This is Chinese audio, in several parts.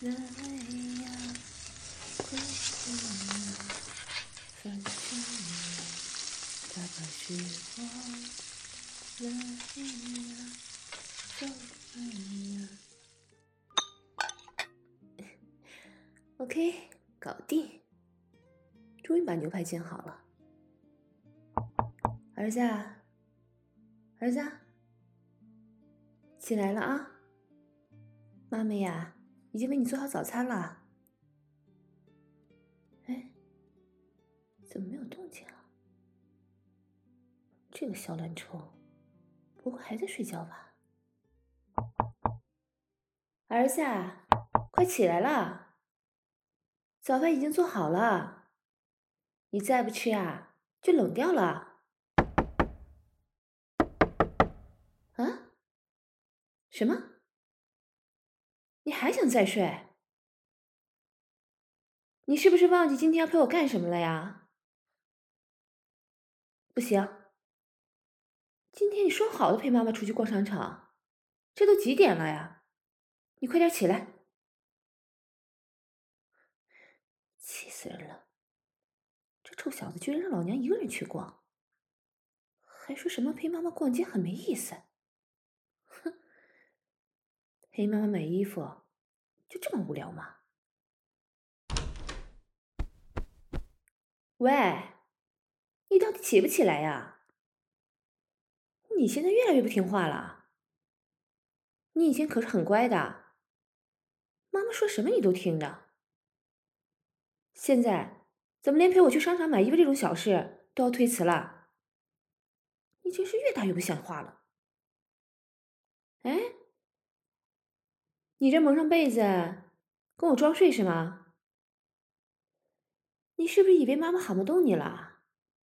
泪呀，归途呀，反正呀，打把时光，泪呀，走开呀。OK， 搞定，终于把牛排煎好了。儿子啊，儿子啊，起来了啊！妈妈呀，已经为你做好早餐了。哎，怎么没有动静啊？这个小懒虫，不会还在睡觉吧？儿子啊，快起来了，早饭已经做好了，你再不吃啊，就冷掉了。啊？什么？你还想再睡？你是不是忘记今天要陪我干什么了呀？不行，今天你说好的陪妈妈出去逛商场，这都几点了呀？你快点起来！气死人了！这臭小子居然让老娘一个人去逛，还说什么陪妈妈逛街很没意思。哼，陪妈妈买衣服就这么无聊吗？喂，你到底起不起来呀？你现在越来越不听话了。你以前可是很乖的，妈妈说什么你都听的。现在怎么连陪我去商场买衣服这种小事都要推辞了？你真是越大越不像话了。哎，你这蒙上被子跟我装睡是吗？你是不是以为妈妈喊不动你了？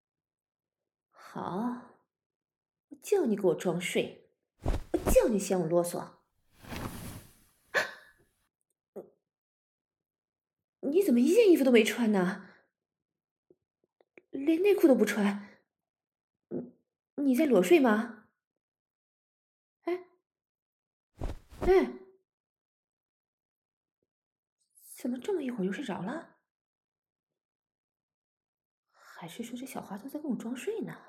好，我叫你给我装睡，我叫你嫌我啰嗦。你怎么一件衣服都没穿呢？连内裤都不穿？你在裸睡吗？哎哎，怎么这么一会儿就睡着了？还是说这小滑头在跟我装睡呢？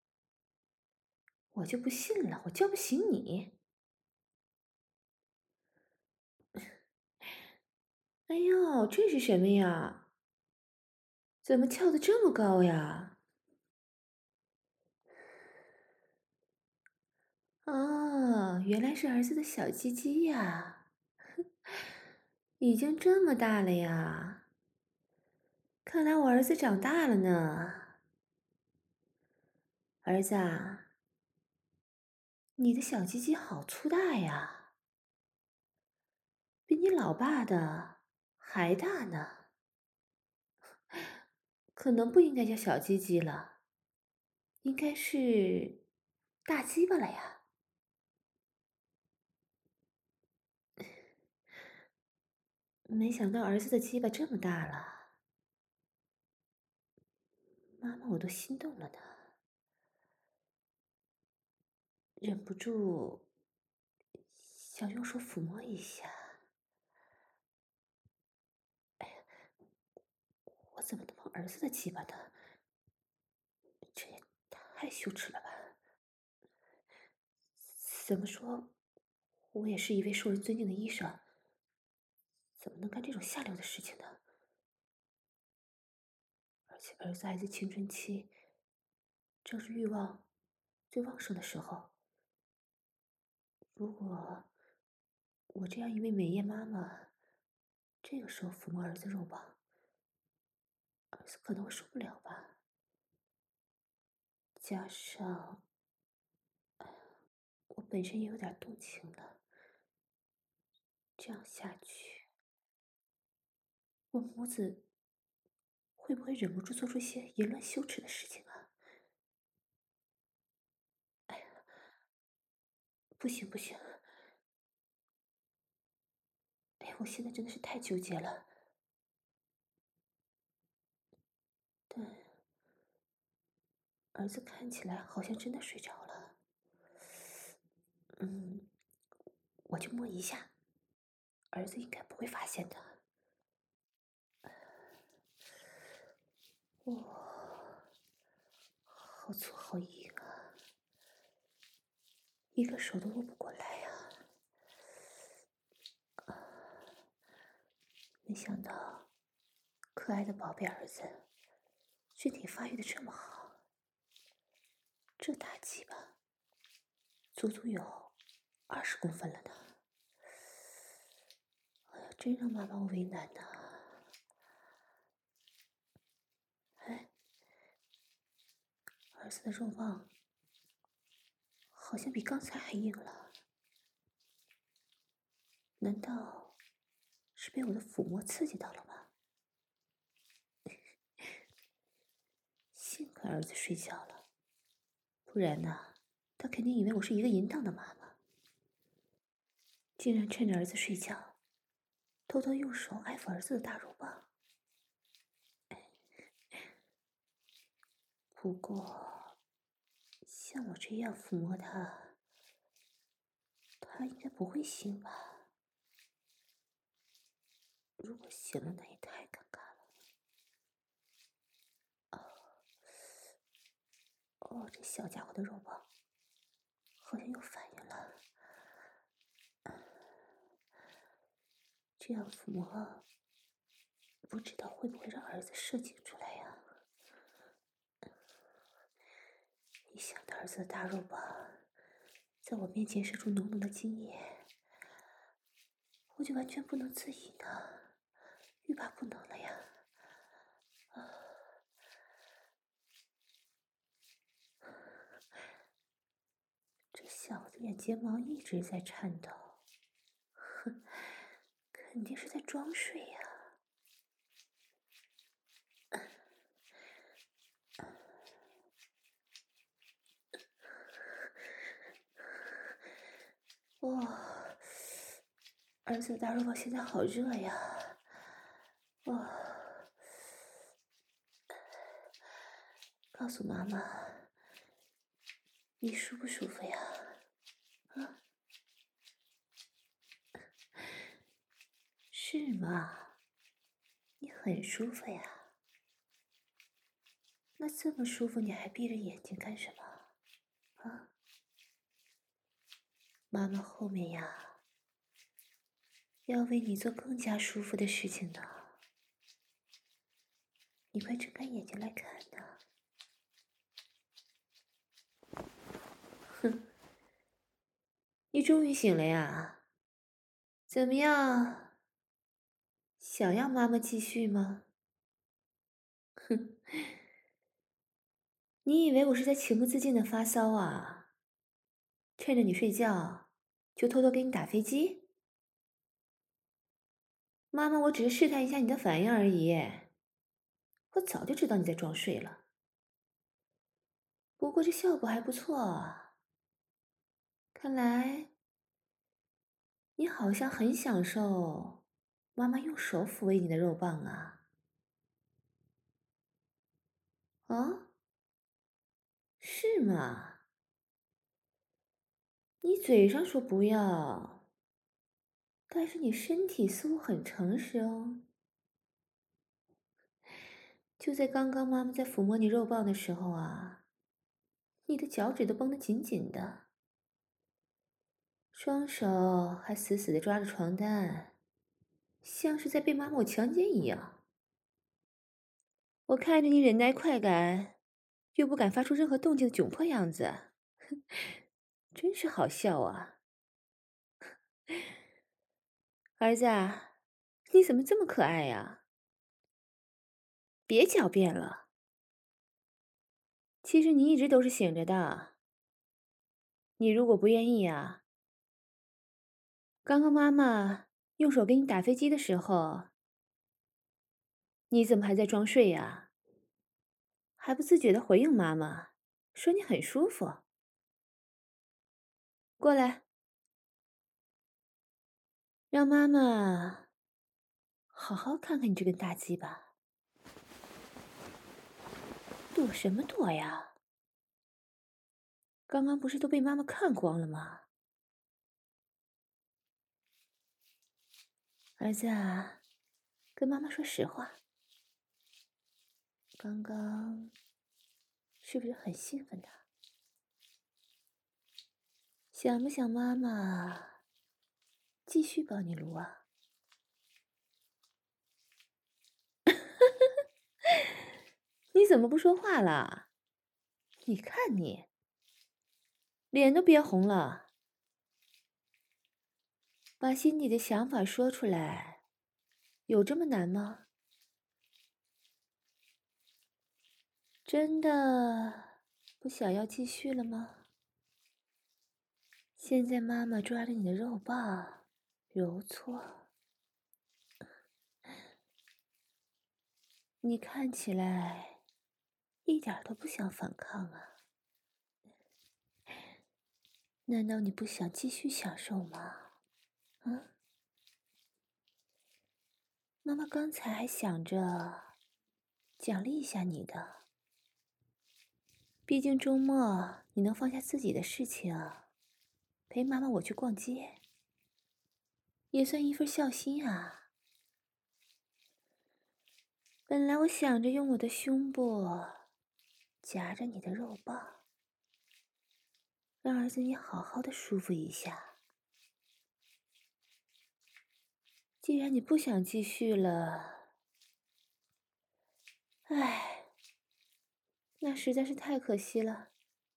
我就不信了，我叫不醒你。哎呦，这是什么呀？怎么翘得这么高呀？哦，原来是儿子的小鸡鸡呀，已经这么大了呀。看来我儿子长大了呢。儿子啊，你的小鸡鸡好粗大呀，比你老爸的还大呢。可能不应该叫小鸡鸡了，应该是大鸡巴了呀。没想到儿子的鸡巴这么大了，妈妈我都心动了呢，忍不住想用手抚摸一下。我怎么能碰儿子的鸡巴呢？这也太羞耻了吧！怎么说，我也是一位受人尊敬的医生，怎么能干这种下流的事情呢？而且儿子还在青春期，正是欲望最旺盛的时候。如果我这样一位美艳妈妈，这个时候抚摸儿子肉棒，儿子可能会受不了吧？加上我本身也有点动情了，这样下去，我母子会不会忍不住做出一些淫乱羞耻的事情啊？不行不行，哎，我现在真的是太纠结了。但儿子看起来好像真的睡着了，我就摸一下， 儿子应该不会发现的。好粗好硬啊，一个手都握不过来呀。没想到，可爱的宝贝儿子，身体发育的这么好，这大鸡巴，足足有20公分了呢。哎呀，真让妈妈为难呐。哎，儿子的肉棒好像比刚才还硬了，难道是被我的抚摸刺激到了吗？幸亏儿子睡觉了，不然呢，他肯定以为我是一个淫荡的妈妈，竟然趁着儿子睡觉，偷偷用手爱抚儿子的大肉棒。不过，像我这样抚摸他，他应该不会醒吧？如果醒了，那也太尴尬了。哦，这小家伙的肉棒好像有反应了。这样抚摸，不知道会不会让儿子射精出来呀？一想到儿子的大肉棒在我面前射出浓浓的精液，我就完全不能自已呢，欲罢不能了呀！这小子眼睫毛一直在颤抖，哼，肯定是在装睡呀。哇，儿子的大肉棒现在好热呀！哇，告诉妈妈，你舒不舒服呀？啊，是吗？你很舒服呀？那这么舒服，你还闭着眼睛干什么？啊？妈妈后面呀，要为你做更加舒服的事情呢。你快睁开眼睛来看呐！哼，你终于醒了呀？怎么样？想要妈妈继续吗？哼，你以为我是在情不自禁的发骚啊？趁着你睡觉，就偷偷给你打飞机？妈妈，我只是试探一下你的反应而已。我早就知道你在装睡了，不过这效果还不错。看来你好像很享受妈妈用手抚慰你的肉棒啊。啊？是吗？你嘴上说不要，但是你身体似乎很诚实哦。就在刚刚妈妈在抚摸你肉棒的时候啊，你的脚趾都绷得紧紧的，双手还死死地抓着床单，像是在被妈妈我强奸一样。我看着你忍耐快感，又不敢发出任何动静的窘迫样子，真是好笑啊！儿子啊，你怎么这么可爱呀？别狡辩了，其实你一直都是醒着的。你如果不愿意啊，刚刚妈妈用手给你打飞机的时候，你怎么还在装睡呀？还不自觉的回应妈妈，说你很舒服。过来，让妈妈好好看看你这根大鸡巴。躲什么躲呀？刚刚不是都被妈妈看光了吗？ 儿子啊，跟妈妈说实话，刚刚是不是很兴奋的？想不想妈妈继续帮你撸啊？你怎么不说话了？你看你，脸都憋红了，把心里的想法说出来，有这么难吗？真的不想要继续了吗？现在妈妈抓着你的肉棒，揉搓，你看起来一点都不想反抗啊。难道你不想继续享受吗？嗯，妈妈刚才还想着奖励一下你的，毕竟周末你能放下自己的事情，陪妈妈我去逛街，也算一份孝心啊。本来我想着用我的胸部夹着你的肉棒，让儿子你好好的舒服一下。既然你不想继续了，唉，那实在是太可惜了。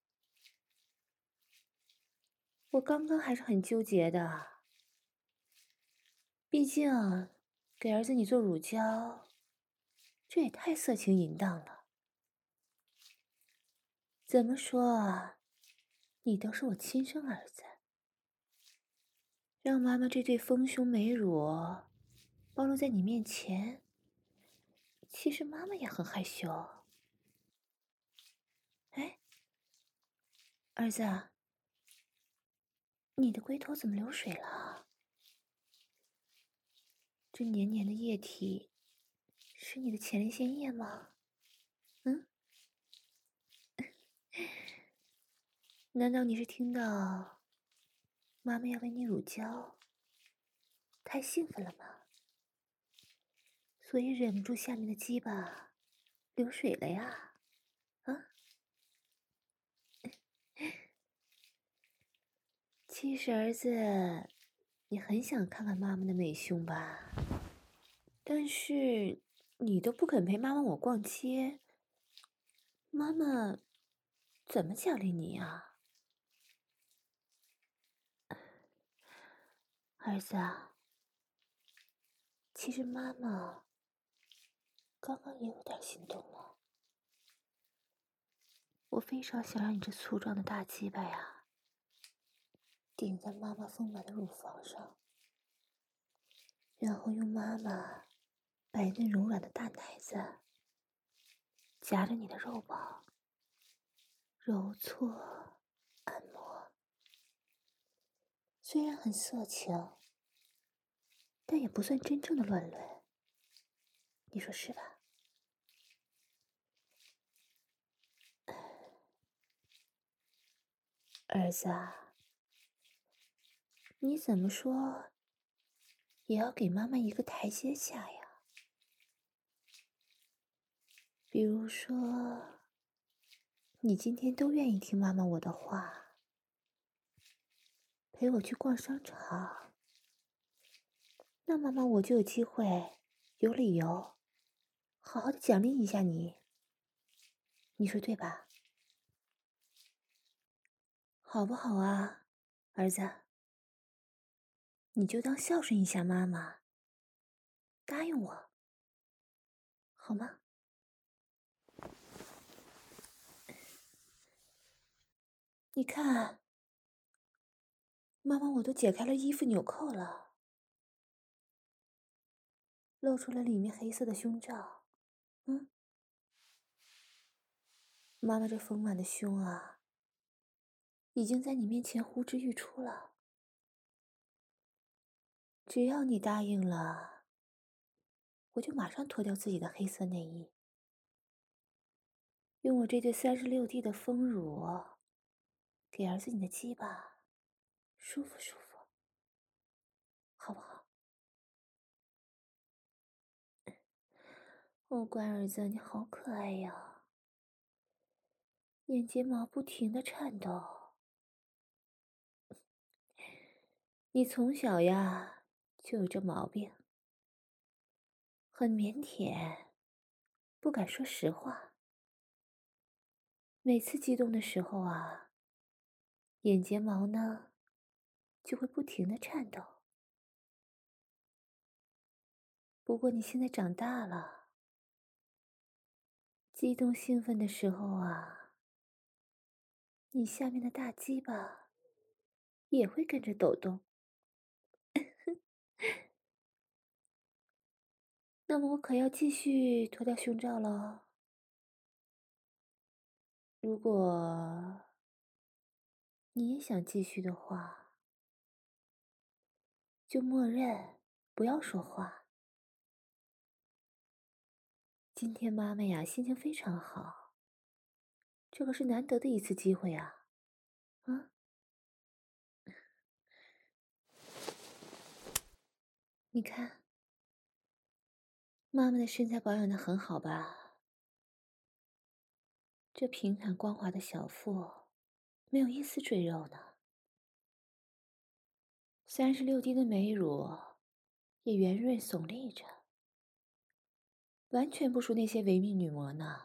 我刚刚还是很纠结的，毕竟给儿子你做乳胶，这也太色情淫荡了。怎么说啊，你都是我亲生儿子，让妈妈这对丰胸美乳暴露在你面前，其实妈妈也很害羞。哎，儿子啊，你的龟头怎么流水了？这黏黏的液体是你的前列腺液吗？嗯，难道你是听到妈妈要为你乳胶，太兴奋了吗？所以忍不住下面的鸡巴流水了呀？啊，其实儿子，你很想看看妈妈的美胸吧？但是你都不肯陪妈妈我逛街，妈妈怎么奖励你呀？儿子啊，其实妈妈刚刚也有点心动了。我非常想让你这粗壮的大鸡巴呀，顶在妈妈丰满的乳房上，然后用妈妈白嫩柔软的大奶子夹着你的肉包，揉搓、按摩。虽然很色情，但也不算真正的乱伦，你说是吧？儿子啊，你怎么说也要给妈妈一个台阶下呀。比如说，你今天都愿意听妈妈我的话，陪我去逛商场，那妈妈我就有机会，有理由，好好的奖励一下你，你说对吧？好不好啊，儿子？你就当孝顺一下妈妈，答应我，好吗？你看，妈妈我都解开了衣服纽扣了，露出了里面黑色的胸罩。嗯，妈妈这丰满的胸啊，已经在你面前呼之欲出了。只要你答应了，我就马上脱掉自己的黑色内衣，用我这对36D 的丰乳，给儿子你的鸡巴舒服舒服，好不好？ 哦，乖儿子，你好可爱呀，眼睫毛不停的颤抖。你从小呀就有这毛病，很腼腆，不敢说实话。每次激动的时候啊，眼睫毛呢就会不停的颤抖。不过你现在长大了，激动兴奋的时候啊，你下面的大鸡巴也会跟着抖动。那么我可要继续脱掉胸罩了。如果你也想继续的话，就默认不要说话。今天妈妈呀，心情非常好，这可是难得的一次机会啊！啊，你看，妈妈的身材保养的很好吧？这平坦光滑的小腹，没有一丝赘肉呢。36滴的美乳，也圆润耸立着，完全不输那些维密女模呢。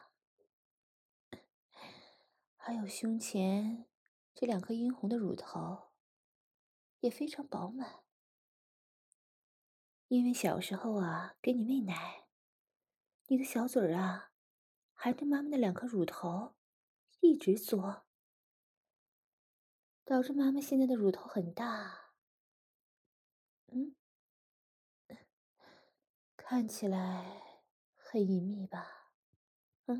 还有胸前这2颗殷红的乳头，也非常饱满。因为小时候啊，给你喂奶，你的小嘴儿啊，含着妈妈的2颗乳头，一直嘬，导致妈妈现在的乳头很大。嗯，看起来很隐秘吧？嗯，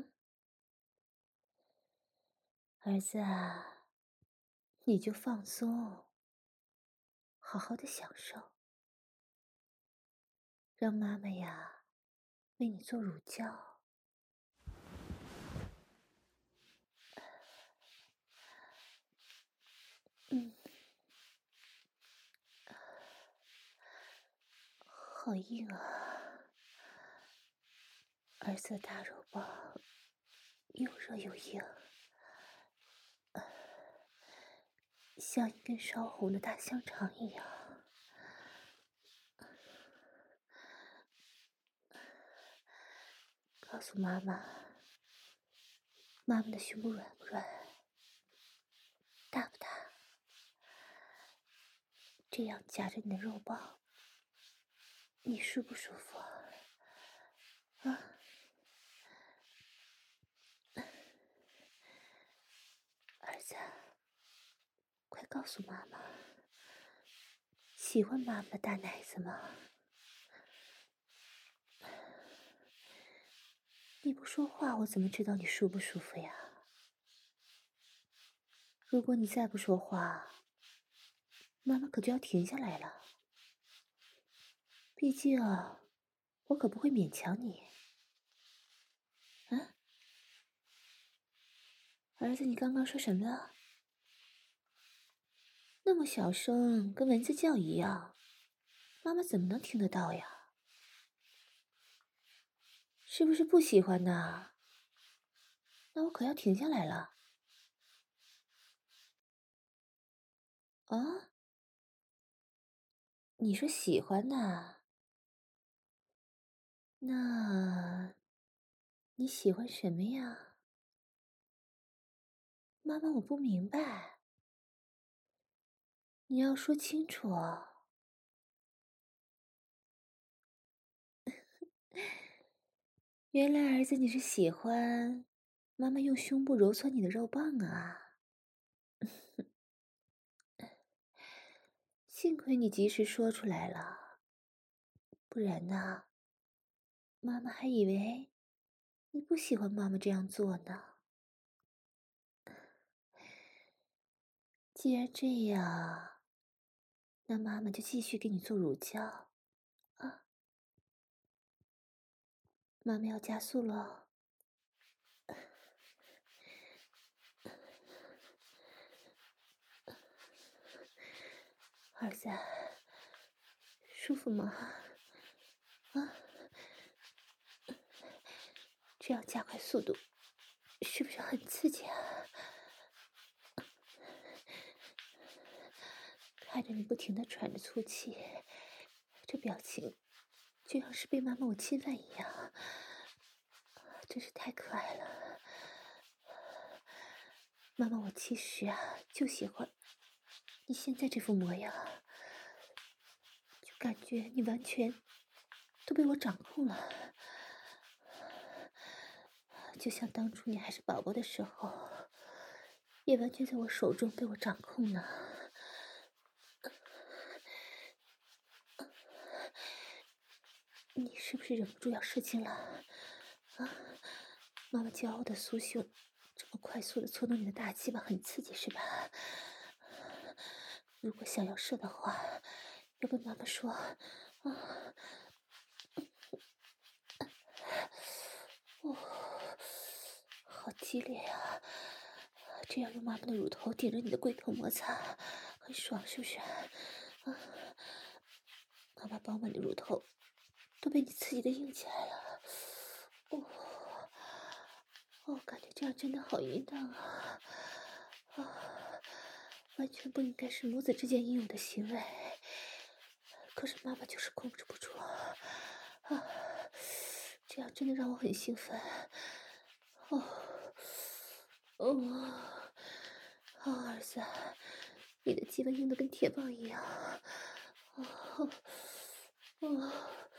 儿子啊，你就放松，好好的享受，让妈妈呀为你做乳胶。嗯，好硬啊！儿子的大肉棒又热又硬，像一根烧红的大香肠一样。告诉妈妈，妈妈的胸部软不软，大不大？这样夹着你的肉棒，你舒不舒服啊？啊，儿子，快告诉妈妈，喜欢妈妈的大奶子吗？你不说话，我怎么知道你舒不舒服呀？如果你再不说话，妈妈可就要停下来了。毕竟啊，我可不会勉强你。啊，儿子，你刚刚说什么了？那么小声，跟蚊子叫一样，妈妈怎么能听得到呀？是不是不喜欢呢？那我可要停下来了。啊，你说喜欢呐？那你喜欢什么呀？妈妈，我不明白，你要说清楚哦。原来儿子你是喜欢妈妈用胸部揉搓你的肉棒啊！幸亏你及时说出来了，不然呢，妈妈还以为你不喜欢妈妈这样做呢。既然这样，那妈妈就继续给你做乳胶啊！妈妈要加速了，儿子，舒服吗？啊， 这样加快速度，是不是很刺激啊？看着你不停的喘着粗气，这表情就像是被妈妈我侵犯一样，真是太可爱了。妈妈，我其实啊就喜欢你现在这副模样，就感觉你完全都被我掌控了，就像当初你还是宝宝的时候，也完全在我手中被我掌控了。你是不是忍不住要射精了？啊，妈妈骄傲的酥胸，这么快速的搓动你的大鸡巴，很刺激是吧？如果想要射的话，要跟妈妈说啊。哦，好激烈呀！这样用妈妈的乳头顶着你的龟头摩擦，很爽是不是？啊，妈妈饱满的乳头都被你刺激的硬起来了。哦，哦，感觉这样真的好淫荡啊！啊，完全不应该是母子之间应有的行为，可是妈妈就是控制不住啊！这样真的让我很兴奋。哦，哦，好儿子，你的鸡巴硬得跟铁棒一样。哦，哦，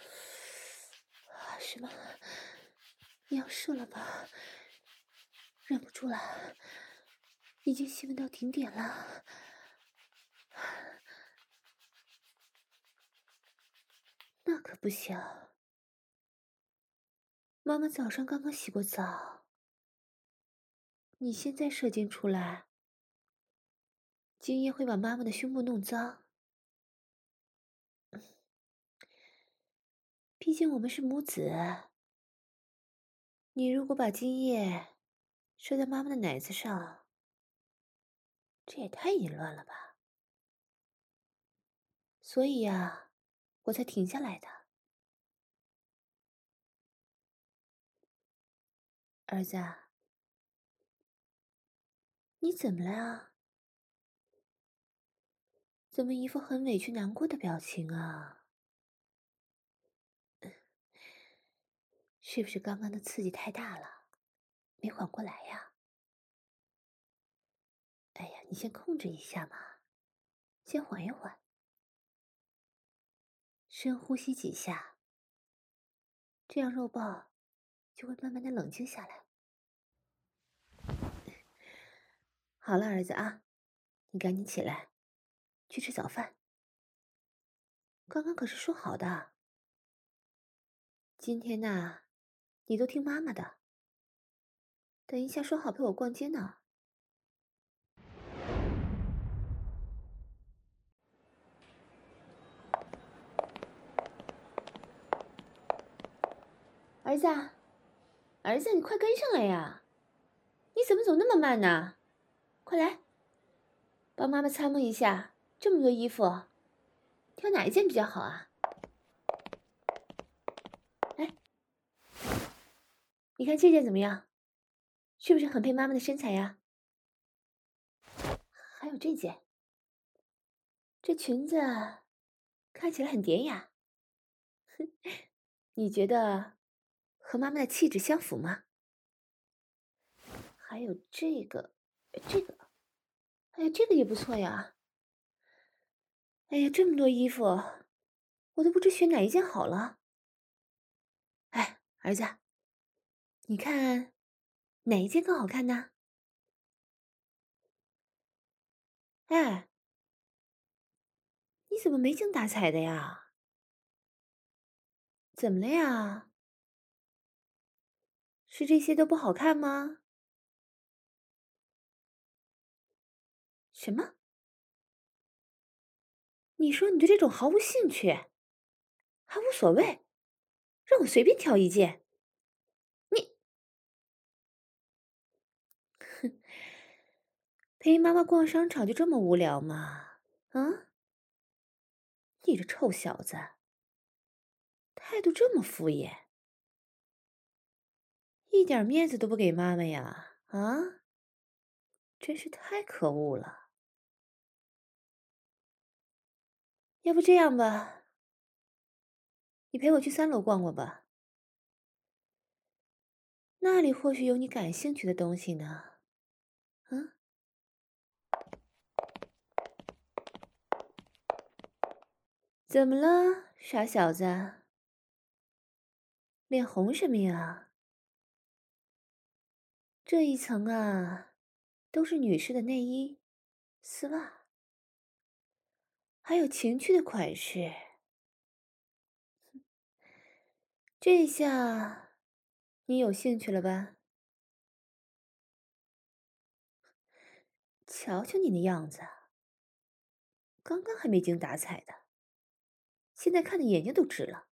是吗？你要射了吧？忍不住了，已经兴奋到顶点了。那可不行，妈妈早上刚刚洗过澡，你现在射精出来，精液会把妈妈的胸部弄脏。毕竟我们是母子，你如果把精液射在妈妈的奶子上，这也太淫乱了吧！所以呀，我才停下来的。儿子啊，你怎么了？怎么一副很委屈难过的表情啊？是不是刚刚的刺激太大了，没缓过来呀？哎呀，你先控制一下嘛，先缓一缓，深呼吸几下，这样肉棒就会慢慢的冷静下来。好了，儿子啊，你赶紧起来，去吃早饭。刚刚可是说好的，今天呐，你都听妈妈的。等一下说好陪我逛街呢。儿子啊，儿子，你快跟上来呀！你怎么走那么慢呢？快来，帮妈妈参谋一下，这么多衣服，挑哪一件比较好啊？哎，你看这件怎么样？是不是很配妈妈的身材呀？还有这件，这裙子看起来很典雅，你觉得和妈妈的气质相符吗？还有这个，这个，哎呀，这个也不错呀。哎呀，这么多衣服，我都不知选哪一件好了。哎，儿子，你看哪一件更好看呢？哎，你怎么没精打采的呀？怎么了呀？是这些都不好看吗？什么？你说你对这种毫无兴趣，还无所谓，让我随便挑一件？你陪妈妈逛商场就这么无聊吗？啊，你这臭小子，态度这么敷衍。 一点面子都不给妈妈呀？啊，真是太可恶了！要不这样吧，你陪我去3楼逛逛吧，那里或许有你感兴趣的东西呢。嗯，怎么了，傻小子？脸红什么呀？这一层啊，都是女士的内衣、丝袜，还有情趣的款式。这下你有兴趣了吧？瞧瞧你那样子，刚刚还没精打采的，现在看的眼睛都直了。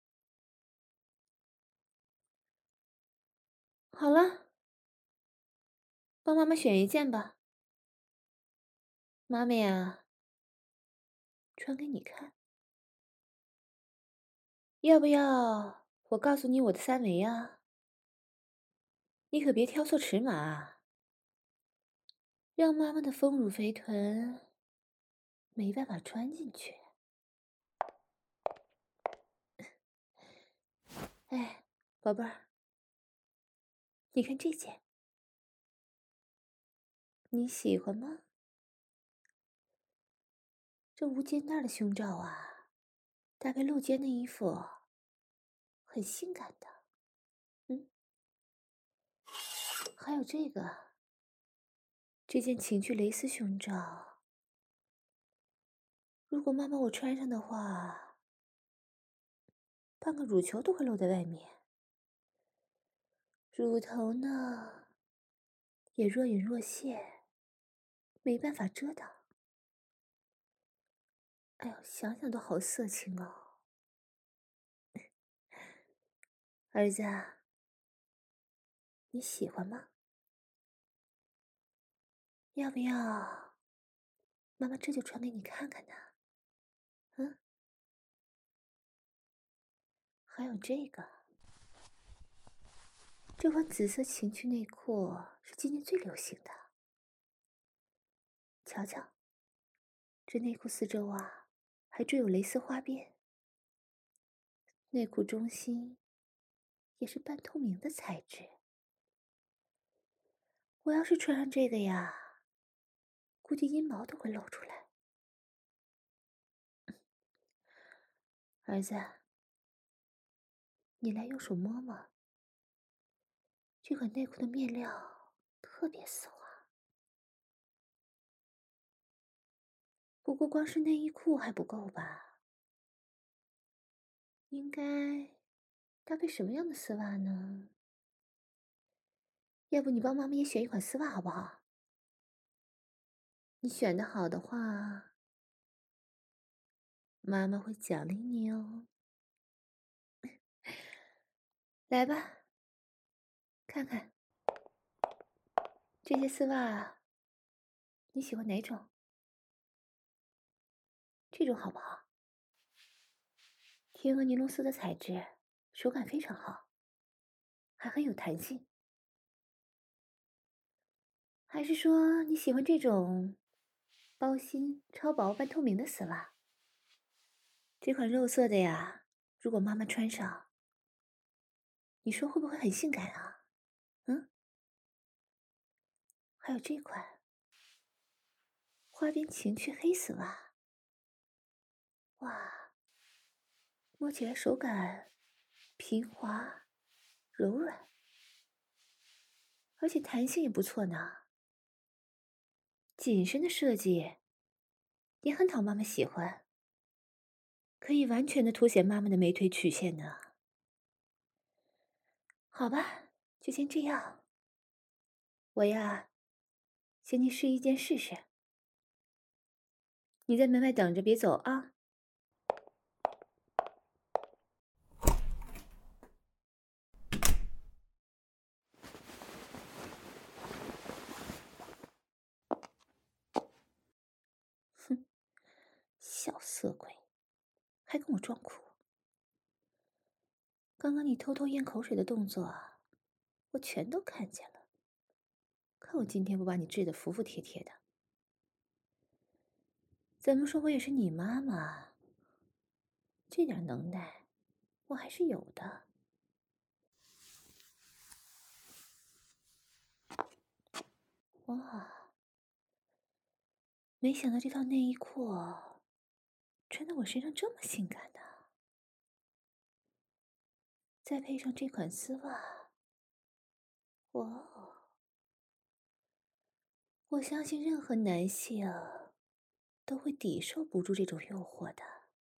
好了，帮妈妈选一件吧。妈妈呀，穿给你看。要不要我告诉你我的3围啊？你可别挑错尺码啊，让妈妈的丰乳肥臀没办法穿进去。哎，宝贝儿，你看这件，你喜欢吗？这无肩带的胸罩啊，搭配露肩的衣服，很性感的。嗯，还有这件情趣蕾丝胸罩，如果妈妈我穿上的话，半个乳球都会露在外面，乳头呢也若隐若现，没办法遮挡。哎呦，想想都好色情哦。儿子啊，你喜欢吗？要不要妈妈这就穿给你看看呢？嗯，还有这款紫色情趣内裤是今年最流行的。瞧瞧，这内裤四周啊，还缀有蕾丝花边，内裤中心也是半透明的材质。我要是穿上这个呀，估计阴毛都会露出来。儿子，你来用手摸摸，这款内裤的面料特别松啊。不过光是内衣裤还不够吧？应该搭配什么样的丝袜呢？要不你帮妈妈也选一款丝袜好不好？你选的好的话，妈妈会奖励你哦。来吧，看看这些丝袜，你喜欢哪种？这种好不好？天鹅尼龙丝的材质，手感非常好，还很有弹性。还是说你喜欢这种包心、超薄、半透明的丝袜？这款肉色的呀，如果妈妈穿上，你说会不会很性感啊？嗯，还有这款花边情趣黑丝袜，哇，摸起来手感平滑、柔软，而且弹性也不错呢。紧身的设计也很讨妈妈喜欢，可以完全的凸显妈妈的美腿曲线呢。好吧，就先这样。我呀，先去试衣间试试。你在门外等着，别走啊。哼，小色鬼，还跟我装酷。刚刚你偷偷咽口水的动作， 我全都看见了。看我今天不把你治得服服帖帖的。怎么说我也是你妈妈，这点能耐我还是有的。哇，没想到这套内衣裤穿在我身上这么性感的，再配上这款丝袜，哇哦！我相信任何男性都会抵受不住这种诱惑的。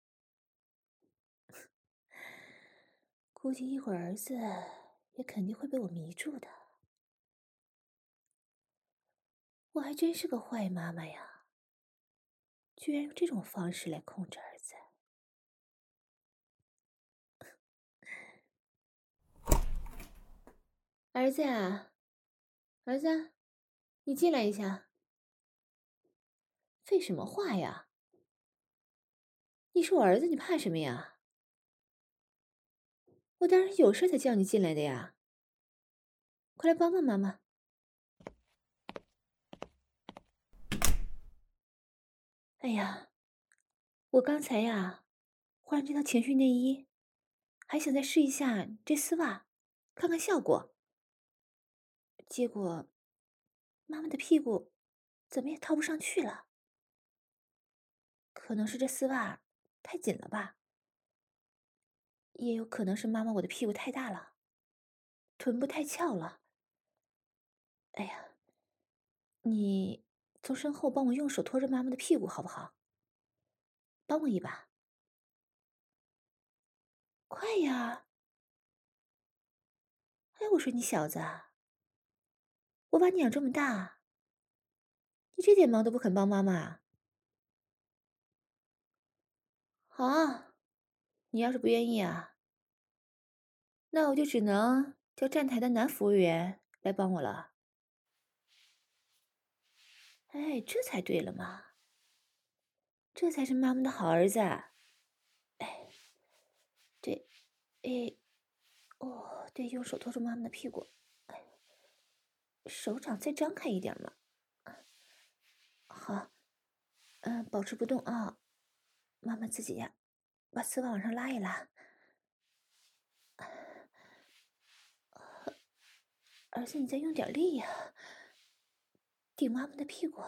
估计一会儿儿子也肯定会被我迷住的。我还真是个坏妈妈呀，居然用这种方式来控制儿子。儿子啊，儿子，你进来一下。废什么话呀？你是我儿子，你怕什么呀？我当然有事才叫你进来的呀。快来帮帮妈妈。哎呀，我刚才呀，换这套情趣内衣，还想再试一下这丝袜，看看效果。结果，妈妈的屁股怎么也套不上去了。可能是这丝袜太紧了吧，也有可能是妈妈我的屁股太大了，臀部太翘了。哎呀，你从身后帮我用手托着妈妈的屁股好不好？帮我一把。快呀！哎，我说你小子，我把你养这么大，你这点忙都不肯帮妈妈啊？好啊，你要是不愿意啊，那我就只能叫站台的男服务员来帮我了。哎，这才对了嘛，这才是妈妈的好儿子。哎，对，哎，哦，对，用手托住妈妈的屁股。哎，手掌再张开一点嘛。好，保持不动啊。妈妈自己呀，把丝袜往上拉一拉。儿子，你再用点力呀，顶妈妈的屁股。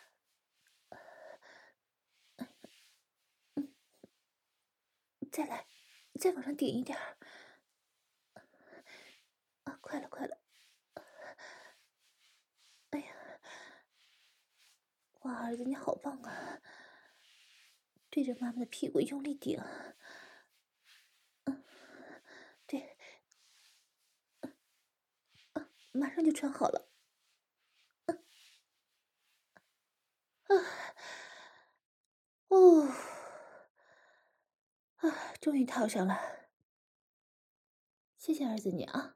再来，再往上顶一点儿。啊，快了，快了。哎呀，哇，儿子你好棒啊！对着妈妈的屁股用力顶。对，马上就穿好了。哦，终于套上了。谢谢儿子你啊。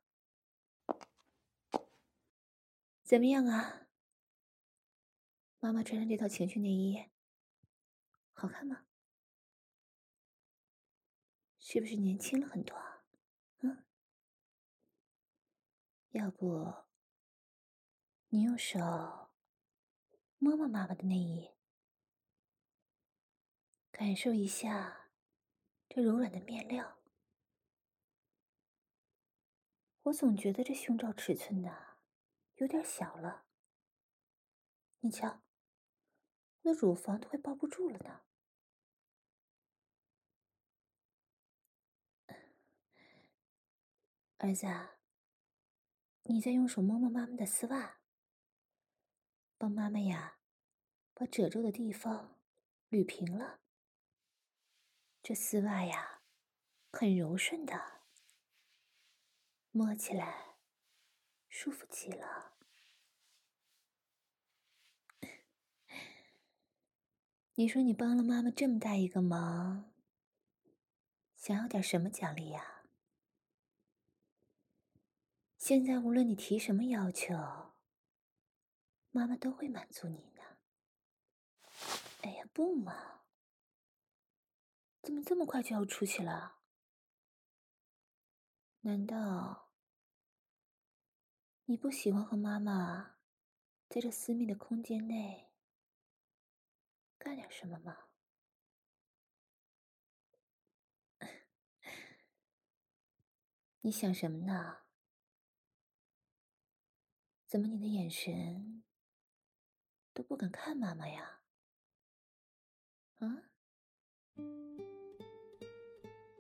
怎么样啊？妈妈穿上这套情趣内衣，好看吗？是不是年轻了很多？嗯，要不你用手摸摸妈妈的内衣，感受一下这柔软的面料。我总觉得这胸罩尺寸呢有点小了，你瞧，我的乳房都快抱不住了呢。儿子啊，你再用手摸摸妈妈的丝袜，帮妈妈呀把褶皱的地方捋平了。这丝袜呀很柔顺的，摸起来舒服极了。你说你帮了妈妈这么大一个忙，想要点什么奖励呀？现在无论你提什么要求，妈妈都会满足你的。哎呀，不嘛，怎么这么快就要出去了？难道你不喜欢和妈妈在这私密的空间内干点什么吗？你想什么呢？怎么你的眼神都不敢看妈妈呀？啊？